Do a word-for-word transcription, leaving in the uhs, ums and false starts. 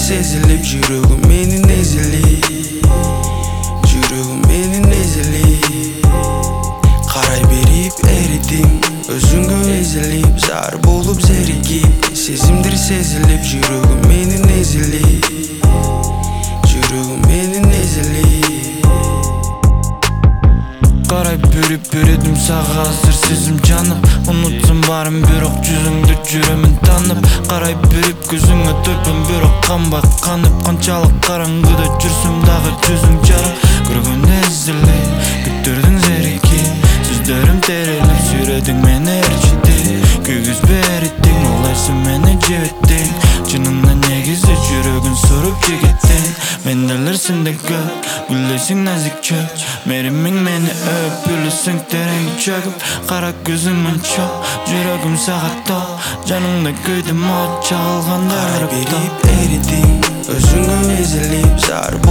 sezilip жүрөгүм менин ezilip жүрөгүм менин ezilip карай берип эридим өзүңгө ezilip зар болуп зеригип сезимдер сезилип жүрөгүм менин ezilip жүрөгүм менин ezilip карай берип бередим сага азыр сезим жанып унутсам баарын бирок жүзүңдү жүремин танып карай берип көзүңө төпөм бирок канбай канып канчалык караңгыда жүрсөм дагы жүзүң жарык көргөндө ezilip күттүрдүң зеригип сөздөрүм терелип сүйрөдүң мени ээрчитип күйгүзбө эритиң олайсың мени жебеттиң чынында негизи жүрөгүн соруп жегеттиң мен делер сенден көп гүлдөйсүң назик чөп меримиң мени өп үлүсүң терең чөгүп кара көзүң мончоп жүрөгүм сага топ жаныңда күйдүм от чагылганда карай берип эридиң өзүңгө ezilip зар